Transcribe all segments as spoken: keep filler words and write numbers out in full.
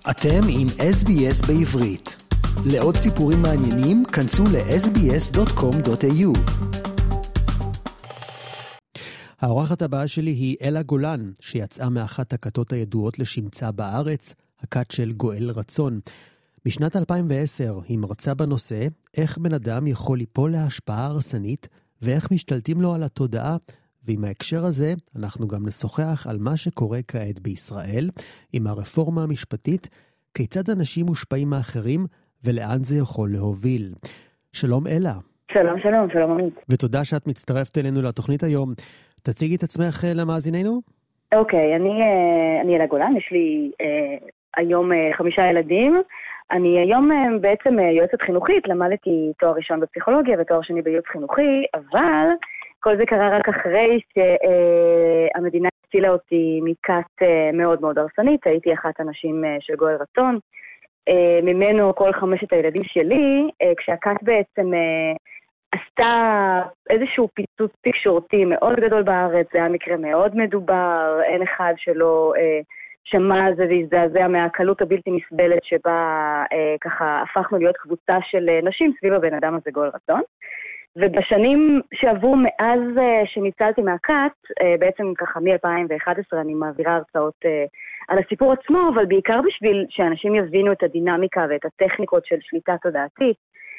אתם עם אס בי אס בעברית. לעוד סיפורים מעניינים, כנסו ל-אס בי אס דוט קום דוט איי יו. האורחת הבאה שלי היא אלה גולן, שיצאה מאחת הכתות הידועות לשמצה בארץ, הכת של גואל רצון. בשנת אלפיים ועשר היא מרצה בנושא איך בן אדם יכול ליפול להשפעה הרסנית ואיך משתלטים לו על התודעה, ועם ההקשר הזה אנחנו גם נשוחח על מה שקורה כעת בישראל, עם הרפורמה המשפטית, כיצד אנשים מושפעים מאחרים ולאן זה יכול להוביל. שלום אלה. שלום, שלום, שלום עמית. ותודה שאת מצטרפת אלינו לתוכנית היום. תציגי את עצמך למאזיננו. אוקיי, אני, אני אלה גולן, יש לי אה, היום אה, חמישה ילדים. אני היום אה, בעצם אה, יועצת חינוכית, למדתי תואר ראשון בפסיכולוגיה ותואר שני בייעוץ חינוכי, אבל כל זה קרה רק אחרי שהמדינה הצילה אותי מכת מאוד מאוד הרסנית. הייתי אחת הנשים של גואל רצון, ממנו כל חמשת הילדים שלי, כשהכת בעצם עשתה איזשהו פיצוץ תקשורתי מאוד גדול בארץ. זה היה מקרה מאוד מדובר, אין אחד שלא שמע על זה והזדעזע מהקלות הבלתי נסבלת שבה ככה הפכנו להיות קבוצה של נשים סביב הבן אדם הזה גואל רצון. ובשנים שעברו מאז שניצלתי מהכת, בעצם ככה מ-אלפיים ואחת עשרה אני מעבירה הרצאות על הסיפור עצמו, אבל בעיקר בשביל שאנשים יבינו את הדינמיקה ואת הטכניקות של שליטה תודעתית.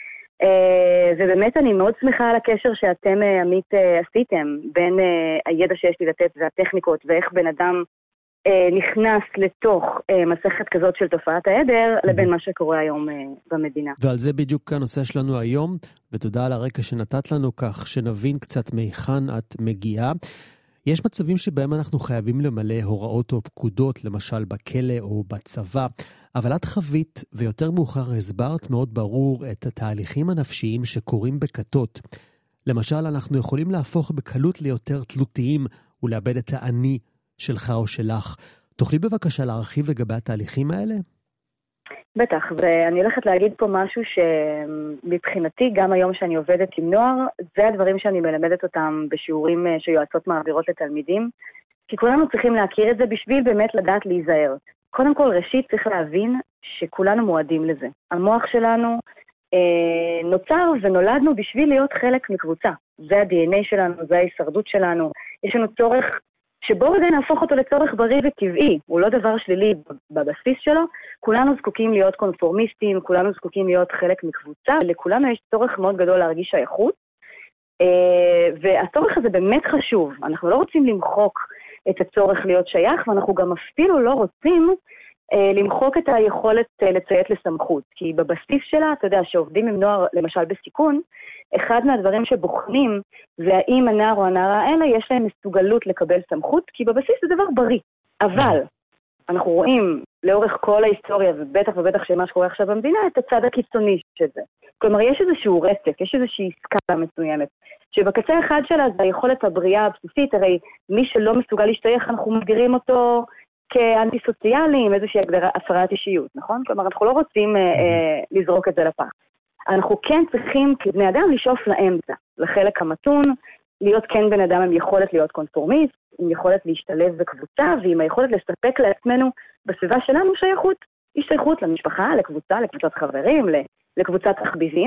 ובאמת אני מאוד שמחה על הקשר שאתם עמית עשיתם בין הידע שיש לי לתת והטכניקות ואיך בן אדם נכנס לתוך מסכת כזאת של תופעת העדר לבין מה שקורה היום במדינה. ועל זה בדיוק הנושא שלנו היום, ותודה על הרקע שנתת לנו כך שנבין קצת מהיכן את מגיעה. יש מצבים שבהם אנחנו חייבים למלא הוראות או פקודות, למשל בכלא או בצבא, אבל את חווית ויותר מאוחר הסברת מאוד ברור את התהליכים הנפשיים שקורים בכתות. למשל, אנחנו יכולים להפוך בקלות ליותר תלותיים ולאבד את האני שלך או שלך. תוכלי בבקשה להרחיב לגבי התהליכים האלה? בטח, ואני הולכת להגיד פה משהו שמבחינתי, גם היום שאני עובדת עם נוער, זה הדברים שאני מלמדת אותם בשיעורים שיועצות מעבירות לתלמידים, כי כולנו צריכים להכיר את זה בשביל באמת לדעת להיזהר. קודם כל, ראשית צריך להבין שכולנו מועדים לזה. המוח שלנו אה, נוצר ונולדנו בשביל להיות חלק מקבוצה. זה ה-די אן איי שלנו, זה ההישרדות שלנו. יש לנו צורך שבו רגע נהפוך אותו לצורך בריא וטבעי, הוא לא דבר שלילי בבסיס שלו. כולנו זקוקים להיות קונפורמיסטים, כולנו זקוקים להיות חלק מקבוצה, ולכולנו יש צורך מאוד גדול להרגיש שייכות, והצורך הזה באמת חשוב. אנחנו לא רוצים למחוק את הצורך להיות שייך, ואנחנו גם אפילו לא רוצים למחוק את היכולת לציית לסמכות, כי בבסיס שלה, אתה יודע, שעובדים עם נוער, למשל בסיכון, אחד מהדברים שבוחנים זה האם הנער או הנערה האלה יש להם מסוגלות לקבל סמכות, כי בבסיס זה דבר בריא. אבל אנחנו רואים לאורך כל ההיסטוריה, ובטח ובטח שמה שקורה עכשיו במדינה, את הצד הקיצוני של זה. כלומר, יש איזשהו רצף, יש איזושהי עסקה מסוימת, שבקצה אחד שלה זה היכולת הבריאה הבסיסית. הרי מי שלא מסוגל להשתייך, אנחנו מגדירים אותו כאנטי סוציאלי, עם איזושהי הגדרה, הפרעת אישיות, נכון? כלומר, אנחנו לא רוצים אה, לזרוק את זה לפח. אנחנו כן צריכים כבני אדם לשאוף לאמצע, לחלק המתון, להיות כן בן אדם עם יכולת להיות קונפורמיסט, עם יכולת להשתלב בקבוצה, ועם היכולת לספק לעצמנו בסביבה שלנו שייכות, השתייכות למשפחה, לקבוצה, לקבוצת חברים, לקבוצת תחביבים.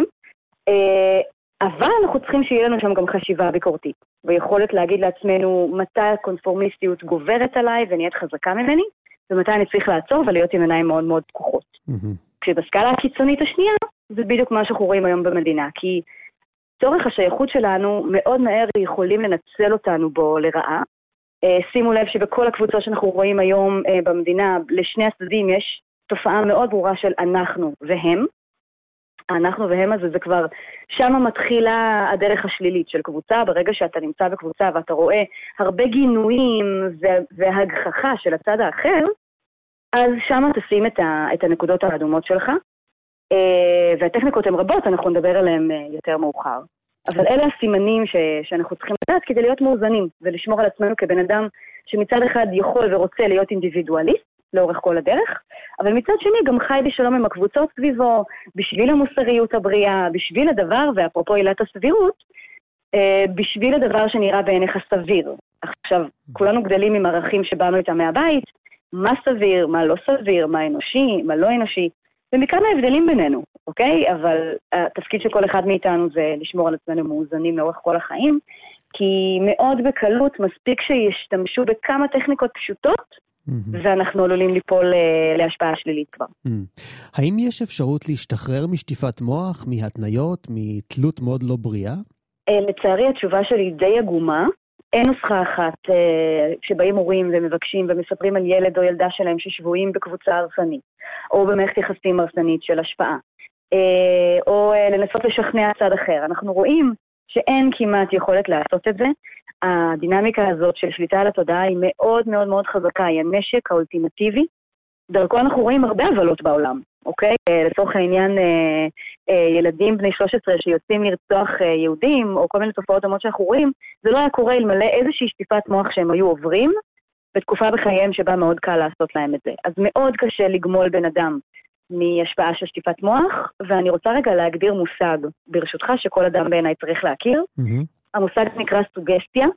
אבל אנחנו צריכים שיהיה לנו שם גם חשיבה ביקורתית, ויכולת להגיד לעצמנו מתי הקונפורמיסטיות גוברת עליי ונהיית חזקה ממני, ומתי אני צריך לעצור ולהיות עם עיניים מאוד מאוד פקוחות. כשבסקאלה הקיצונית השנייה, זה בדיוק מה שאנחנו רואים היום במדינה, כי צורך השייכות שלנו מאוד מהר יכולים לנצל אותנו בו לרעה. שימו לב שבכל הקבוצות שאנחנו רואים היום במדינה, לשני הצדדים יש תופעה מאוד ברורה של אנחנו והם. אנחנו והם הזה זה כבר, שם מתחילה הדרך השלילית של קבוצה. ברגע שאתה נמצא בקבוצה ואתה רואה הרבה גינויים והגחכה של הצד האחר, אז שם תשים את, ה, את הנקודות האדומות שלך, והטכניקות הן רבות, אנחנו נדבר עליהן יותר מאוחר. אבל אלה הסימנים ש, שאנחנו צריכים לדעת כדי להיות מאוזנים, ולשמור על עצמנו כבן אדם שמצד אחד יכול ורוצה להיות אינדיבידואליסט, לאורך כל הדרך, אבל מצד שני גם חי בשלום עם הקבוצות סביבו, בשביל המוסריות הבריאה, בשביל הדבר, ואפרופו עילת הסבירות, בשביל הדבר שנראה בעיניך סביר. עכשיו, כולנו גדלים עם ערכים שבאנו איתם מהבית, מה סביר, מה לא סביר, מה אנושי, מה לא אנושי, ומכאן ההבדלים בינינו, אוקיי? אבל התפקיד של כל אחד מאיתנו זה לשמור על עצמנו מאוזנים לאורך כל החיים, כי מאוד בקלות מספיק שישתמשו בכמה טכניקות פשוטות, ואנחנו עלולים ליפול להשפעה שלילית כבר. האם יש אפשרות להשתחרר משטיפת מוח, מהתניות, מתלות מאוד לא בריאה? לצערי התשובה שלי די עגומה. אין נוסחה אחת שבאים הורים ומבקשים ומספרים על ילד או ילדה שלהם ששבויים בקבוצה הרסנית, או במערכת יחסים הרסנית של השפעה, או לנסות לשכנע צד אחר. אנחנו רואים שאין כמעט יכולת לעשות את זה. הדינמיקה הזאת של שליטה על התודעה היא מאוד מאוד מאוד חזקה, היא הנשק האולטימטיבי. דרכו אנחנו רואים הרבה הבלות בעולם, אוקיי? לצורך העניין ילדים בני שלוש עשרה שיוצאים לרצוח יהודים, או כל מיני תופעות דומות שאנחנו רואים, זה לא היה קורה אלמלא איזושהי שטיפת מוח שהם היו עוברים, בתקופה בחייהם שבה מאוד קל לעשות להם את זה. אז מאוד קשה לגמול בן אדם מהשפעה של שטיפת מוח, ואני רוצה רגע להגדיר מושג, ברשותך, שכל אדם בעיניי צריך להכיר. Mm-hmm. המושג נקרא סוגסטיה.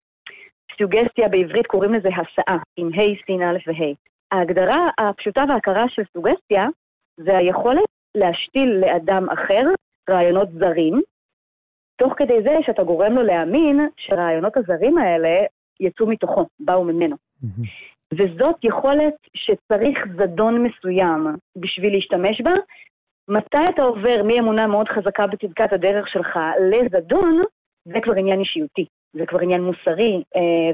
סוגסטיה בעברית קוראים לזה הסעה, עם ה' סין א' וה'. ההגדרה הפשוטה וההכרה של סוגסטיה, זה היכולת להשתיל לאדם אחר רעיונות זרים, תוך כדי זה שאתה גורם לו להאמין שהרעיונות הזרים האלה יצאו מתוכו, באו ממנו. Mm-hmm. וזאת יכולת שצריך זדון מסוים בשביל להשתמש בה. מתי אתה עובר מאמונה מאוד חזקה בצדקת הדרך שלך לזדון, זה כבר עניין אישיותי, זה כבר עניין מוסרי,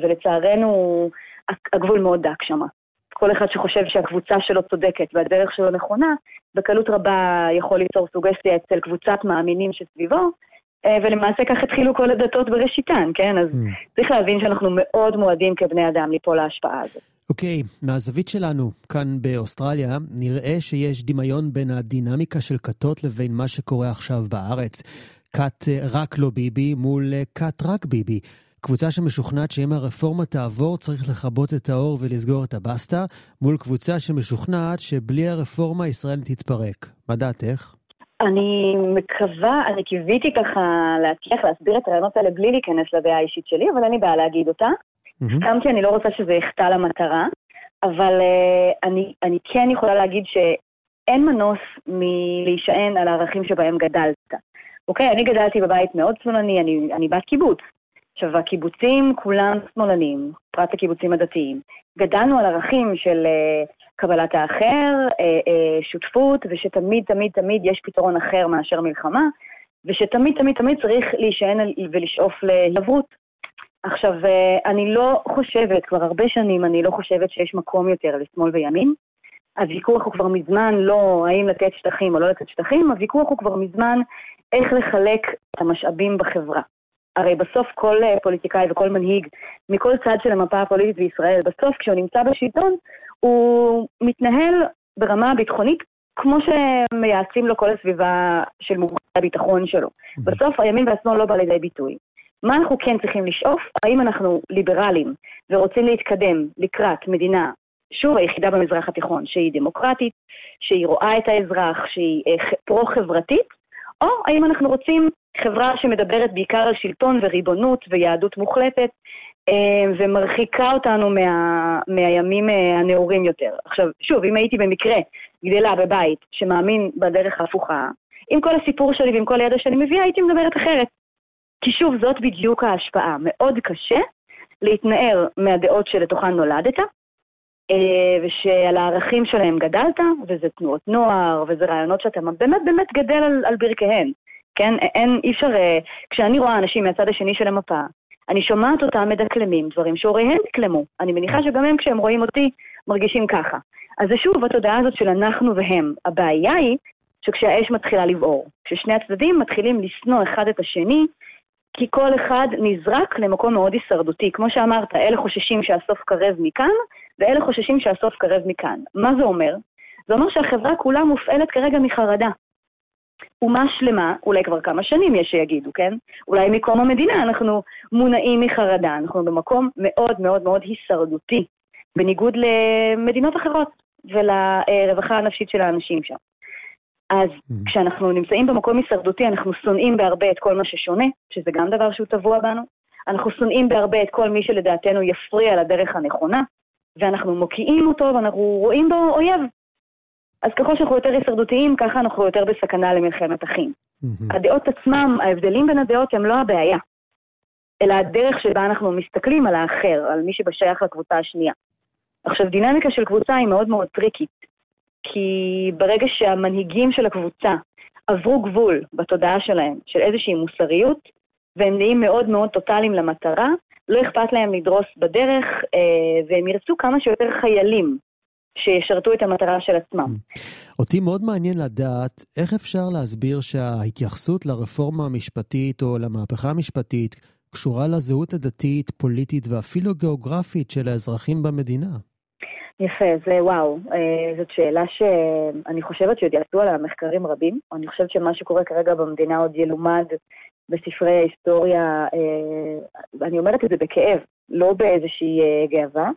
ולצערנו הגבול מאוד דק שמה. כל אחד שחושב שהקבוצה שלו צודקת והדרך שלו נכונה, בקלות רבה יכול ליצור סוגסטיה אצל קבוצת מאמינים שסביבו, ולמעשה כך התחילו כל הדתות בראשיתן, כן? אז צריך להבין שאנחנו מאוד מועדים כבני אדם ליפול להשפעה הזאת. אוקיי, מהזווית שלנו, כאן באוסטרליה, נראה שיש דמיון בין הדינמיקה של כתות לבין מה שקורה עכשיו בארץ. כת רק לא ביבי מול כת רק ביבי. קבוצה שמשוכנעת שאם הרפורמה תעבור צריך לכבות את האור ולסגור את הבסטה, מול קבוצה שמשוכנעת שבלי הרפורמה ישראל תתפרק. מה דעתך? אני מקווה, אני קיוויתי ככה להצליח להסביר את הרעיונות האלה בלי להיכנס לדעה האישית שלי, אבל אני באה להגיד אותה. הסכמתי, אני לא רוצה שזה יחטא למטרה, אבל uh, אני, אני כן יכולה להגיד שאין מנוס מלהישען על הערכים שבהם גדלת. אוקיי, אני גדלתי בבית מאוד שמאלני, אני, אני בת קיבוץ. עכשיו, הקיבוצים כולם שמאלנים, פרט הקיבוצים הדתיים. גדלנו על ערכים של uh, קבלת האחר, uh, uh, שותפות, ושתמיד תמיד תמיד יש פתרון אחר מאשר מלחמה, ושתמיד תמיד תמיד צריך להישען ולשאוף להיעברות. עכשיו, אני לא חושבת, כבר הרבה שנים אני לא חושבת שיש מקום יותר לשמאל וימין. הוויכוח הוא כבר מזמן לא האם לתת שטחים או לא לתת שטחים, הוויכוח הוא כבר מזמן איך לחלק את המשאבים בחברה. הרי בסוף כל פוליטיקאי וכל מנהיג, מכל צד של המפה הפוליטית בישראל, בסוף כשהוא נמצא בשלטון, הוא מתנהל ברמה הביטחונית, כמו שמייעצים לו כל הסביבה של מומחי הביטחון שלו. בסוף הימין והשמאל לא בא לידי ביטוי. מה אנחנו כן צריכים לשאוף? האם אנחנו ליברלים ורוצים להתקדם לקראת מדינה, שוב היחידה במזרח התיכון, שהיא דמוקרטית, שהיא רואה את האזרח, שהיא פרו-חברתית, או האם אנחנו רוצים חברה שמדברת בעיקר על שלטון וריבונות ויהדות מוחלטת, ומרחיקה אותנו מה, מהימים הנאורים יותר. עכשיו, שוב, אם הייתי במקרה גדלה בבית שמאמין בדרך ההפוכה, עם כל הסיפור שלי ועם כל הידע שאני מביאה, הייתי מדברת אחרת. כי שוב, זאת בדיוק ההשפעה. מאוד קשה להתנער מהדעות שלתוכן נולדת, ושעל הערכים שלהם גדלת, וזה תנועות נוער, וזה רעיונות שאתה באמת באמת גדל על, על ברכיהן. כן? אין, אי אפשר, כשאני רואה אנשים מהצד השני של המפה, אני שומעת אותם מדקלמים, דברים שהוריהם דקלמו. אני מניחה שגם הם כשהם רואים אותי מרגישים ככה. אז זה שוב התודעה הזאת של אנחנו והם. הבעיה היא שכשהאש מתחילה לבעור, כששני הצדדים מתחילים לשנוא אחד את השני, כי כל אחד נזרק למקום מאוד הישרדותי. כמו שאמרת, אלה חוששים שהסוף קרב מכאן, ואלה חוששים שהסוף קרב מכאן. מה זה אומר? זה אומר שהחברה כולה מופעלת כרגע מחרדה. אומה שלמה, אולי כבר כמה שנים יש שיגידו, כן? אולי מקום המדינה אנחנו מונעים מחרדה. אנחנו במקום מאוד מאוד מאוד הישרדותי, בניגוד למדינות אחרות ולרווחה הנפשית של האנשים שם. אז mm-hmm. כשאנחנו נמצאים במקום הישרדותי, אנחנו שונאים בהרבה את כל מה ששונה, שזה גם דבר שהוא טבוע בנו. אנחנו שונאים בהרבה את כל מי שלדעתנו יפריע לדרך הנכונה, ואנחנו מוקיעים אותו, ואנחנו רואים בו אויב. אז ככל שאנחנו יותר הישרדותיים, ככה אנחנו יותר בסכנה למלחמת אחים. Mm-hmm. הדעות עצמם, ההבדלים בין הדעות הם לא הבעיה, אלא הדרך שבה אנחנו מסתכלים על האחר, על מי שבשייך לקבוצה השנייה. עכשיו, דינמיקה של קבוצה היא מאוד מאוד טריקית, כי ברגע שהמנהיגים של הקבוצה עברו גבול בתודעה שלהם, של איזושהי מוסריות, והם נהיים מאוד מאוד טוטליים למטרה, לא אכפת להם לדרוס בדרך, והם ירצו כמה שיותר חיילים שישרתו את המטרה של עצמם. אותי מאוד מעניין לדעת איך אפשר להסביר שההתייחסות לרפורמה המשפטית או למהפכה המשפטית קשורה לזהות הדתית, פוליטית ואפילו גיאוגרפית של האזרחים במדינה. יפה, זה וואו. זאת שאלה שאני חושבת שעוד יעשו עליה מחקרים רבים. אני חושבת שמה שקורה כרגע במדינה עוד ילומד בספרי ההיסטוריה, אני אומרת את זה בכאב, לא באיזושהי גאווה.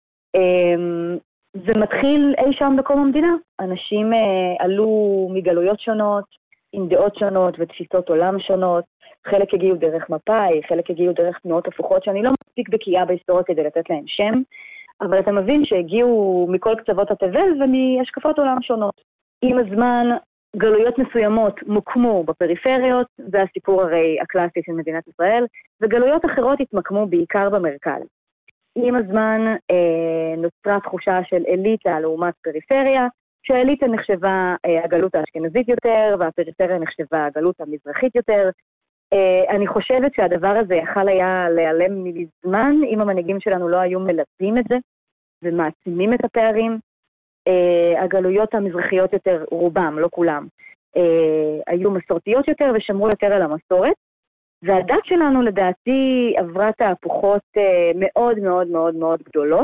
זה מתחיל אי שם בקום המדינה. אנשים עלו מגלויות שונות, עם דעות שונות ותפיסות עולם שונות. חלק הגיעו דרך מפאי, חלק הגיעו דרך תנועות הפוכות, שאני לא מספיק בקיאה בהיסטוריה כדי לתת להם שם, אבל אתה מבין שהגיעו מכל קצוות התבל ומהשקפות עולם שונות. עם הזמן, גלויות מסוימות מוקמו בפריפריות, זה הסיפור הרי הקלאסי של מדינת ישראל, וגלויות אחרות התמקמו בעיקר במרכז. עם הזמן אה, נוצרה תחושה של אליטה לעומת פריפריה, שהאליטה נחשבה אה, הגלות האשכנזית יותר, והפריפריה נחשבה הגלות המזרחית יותר. אה, אני חושבת שהדבר הזה יכל היה להיעלם מזמן, אם המנהיגים שלנו לא היו מלבים את זה, ומעצימים את הפערים. Uh, הגלויות המזרחיות יותר, רובם, לא כולם, uh, היו מסורתיות יותר ושמרו יותר על המסורת, והדת שלנו לדעתי עברה תהפוכות uh, מאוד מאוד מאוד מאוד גדולות,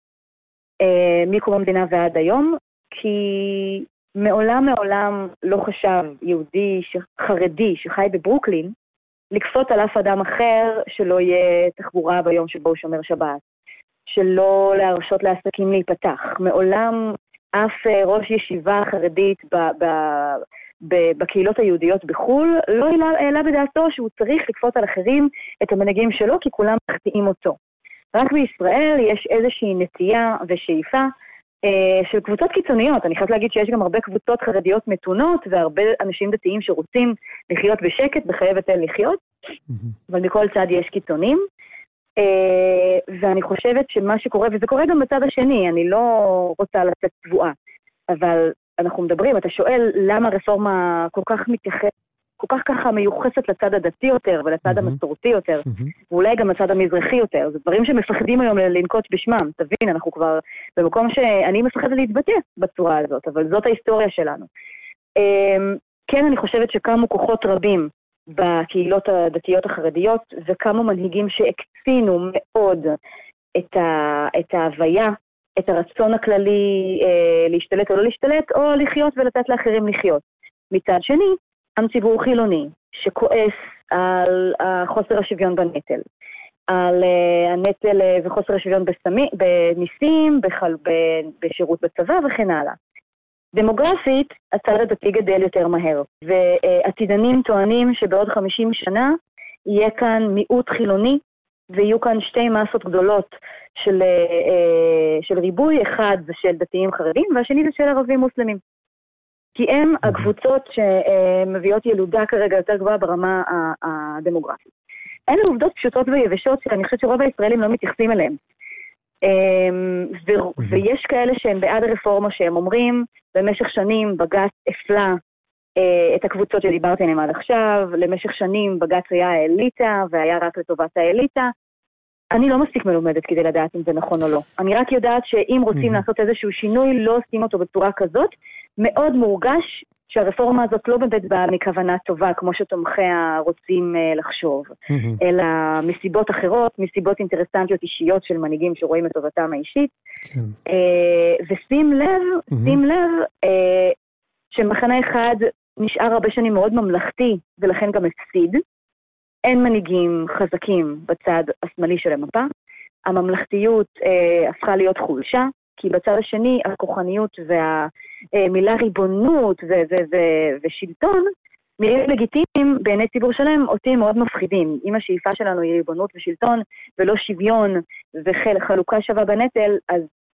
uh, מקום המדינה ועד היום, כי מעולם מעולם לא חשב יהודי חרדי שחי בברוקלין, לקפות על אף אדם אחר שלא יהיה תחבורה ביום שבו הוא שומר שבת, שלא להרשות לעסקים להיפתח. מעולם אף ראש ישיבה חרדית ב, ב, ב, בקהילות היהודיות בחול לא העלה בדעתו שהוא צריך לקפות על אחרים את המנהיגים שלו, כי כולם מחטיאים אותו. רק בישראל יש איזושהי נטייה ושאיפה אה, של קבוצות קיצוניות. אני חייבת להגיד שיש גם הרבה קבוצות חרדיות מתונות, והרבה אנשים דתיים שרוצים לחיות בשקט, בחיי ותן לחיות, mm-hmm. אבל מכל צד יש קיצונים. Uh, ואני חושבת שמה שקורה, וזה קורה גם בצד השני, אני לא רוצה לצאת צבועה, אבל אנחנו מדברים, אתה שואל למה רפורמה כל כך מתייחס, כל כך ככה מיוחסת לצד הדתי יותר ולצד mm-hmm. המסורתי יותר, mm-hmm. ואולי גם לצד המזרחי יותר. זה דברים שמפחדים היום לנקוט בשמם, תבין, אנחנו כבר במקום שאני מפחדת להתבטא בצורה הזאת, אבל זאת ההיסטוריה שלנו. Uh, כן, אני חושבת שקמו כוחות רבים בקהילות הדתיות החרדיות, וכמה מנהיגים שהקצינו מאוד את, ה, את ההוויה, את הרצון הכללי אה, להשתלט או לא להשתלט, או לחיות ולתת לאחרים לחיות. מצד שני, עם ציבור חילוני שכועס על חוסר השוויון בנטל, על אה, הנטל אה, וחוסר השוויון בסמי, בניסים, בחל, בשירות בצבא וכן הלאה. דמוגרפית, הצד הדתי גדל יותר מהר, ועתידנים טוענים שבעוד חמישים שנה יהיה כאן מיעוט חילוני, ויהיו כאן שתי מסות גדולות של, של ריבוי, אחד זה של דתיים חרדים, והשני זה של ערבים מוסלמים. כי הם הקבוצות שמביאות ילודה כרגע יותר גבוהה ברמה הדמוגרפית. אלה עובדות פשוטות ויבשות שאני חושבת שרוב הישראלים לא מתייחסים אליהם. ו- ויש כאלה שהם בעד הרפורמה שהם אומרים, במשך שנים בג"ץ הפלה את הקבוצות שדיברתי עליהן עד עכשיו, למשך שנים בג"ץ היה האליטה והיה רק לטובת האליטה. אני לא מספיק מלומדת כדי לדעת אם זה נכון או לא. אני רק יודעת שאם רוצים לעשות איזשהו שינוי, לא עושים אותו בצורה כזאת. מאוד מורגש שהרפורמה הזאת לא באמת באה מכוונה טובה, כמו שתומכיה רוצים לחשוב, אלא מסיבות אחרות, מסיבות אינטרסנטיות אישיות של מנהיגים שרואים את טובתם האישית. ושים לב, שים לב, שמחנה אחד נשאר הרבה שנים מאוד ממלכתי, ולכן גם הפסיד. אין מנהיגים חזקים בצד השמאלי של המפה. הממלכתיות הפכה להיות חולשה, כי בצד השני הכוחניות והמילה ריבונות ו- ו- ו- ושלטון נראים לגיטימיים בעיני ציבור שלהם, אותי מאוד מפחידים. אם השאיפה שלנו היא ריבונות ושלטון ולא שוויון וחלוקה שווה בנטל, אז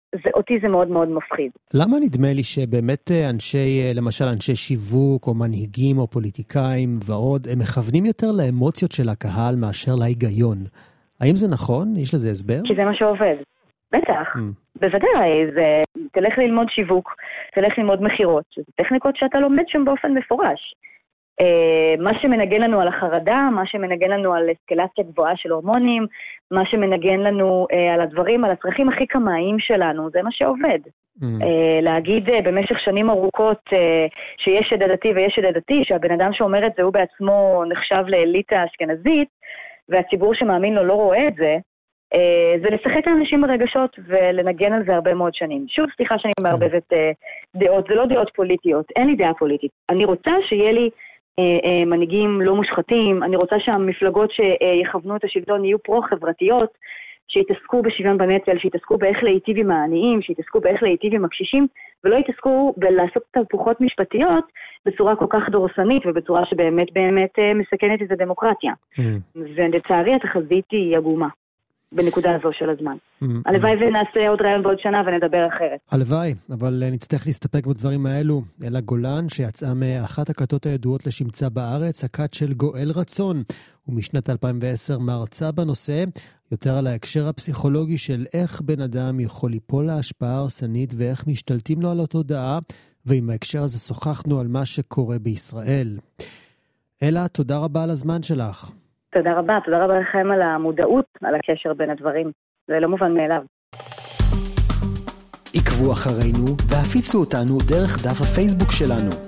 זה, אותי זה מאוד מאוד מפחיד. למה נדמה לי שבאמת אנשי, למשל אנשי שיווק או מנהיגים או פוליטיקאים ועוד, הם מכוונים יותר לאמוציות של הקהל מאשר להיגיון? האם זה נכון? יש לזה הסבר? כי זה מה שעובד. בטח. Mm. בוודאי, זה, תלך ללמוד שיווק, תלך ללמוד מחירות, שזה טכניקות שאתה לומד שם באופן מפורש. מה שמנגן לנו על החרדה, מה שמנגן לנו על אסקלציה גבוהה של הורמונים, מה שמנגן לנו על הדברים, על הצרכים הכי קמאיים שלנו, זה מה שעובד. Mm. להגיד במשך שנים ארוכות שיש שד עדתי ויש שד עדתי, שהבן אדם שאומר את זה הוא בעצמו נחשב לאליטה אשכנזית, והציבור שמאמין לו לא רואה את זה, זה לשחק לאנשים ברגשות ולנגן על זה הרבה מאוד שנים. שוב, סליחה שאני מערבבת דעות, זה לא דעות פוליטיות, אין לי דעה פוליטית. אני רוצה שיהיה לי מנהיגים לא מושחתים, אני רוצה שהמפלגות שיכוונו את השלטון יהיו פרו-חברתיות, שיתעסקו בשוויון בנטל, שיתעסקו באיך להיטיב עם העניים, שיתעסקו באיך להיטיב עם הקשישים, ולא יתעסקו בלעשות תהפוכות משפטיות בצורה כל כך דורסנית, ובצורה שבאמת באמת מסכנת את הדמוקרטיה. ולצערי התחזית היא עגומה. בנקודה הזו של הזמן. הלוואי ונעשה עוד רעיון בעוד שנה ונדבר אחרת. הלוואי, אבל נצטרך להסתפק בדברים האלו. אלה גולן שיצאה מאחת הכתות הידועות לשמצה בארץ, הכת של גואל רצון, ומשנת אלפיים ועשר מרצה בנושא, יותר על ההקשר הפסיכולוגי של איך בן אדם יכול ליפול להשפעה הרסנית ואיך משתלטים לו על התודעה, ועם ההקשר הזה שוחחנו על מה שקורה בישראל. אלה, תודה רבה על הזמן שלך. תודה רבה, תודה רבה לכם על המודעות, על הקשר בין הדברים. זה לא מובן מאליו. עקבו אחרינו והפיצו אותנו דרך דף הפייסבוק שלנו.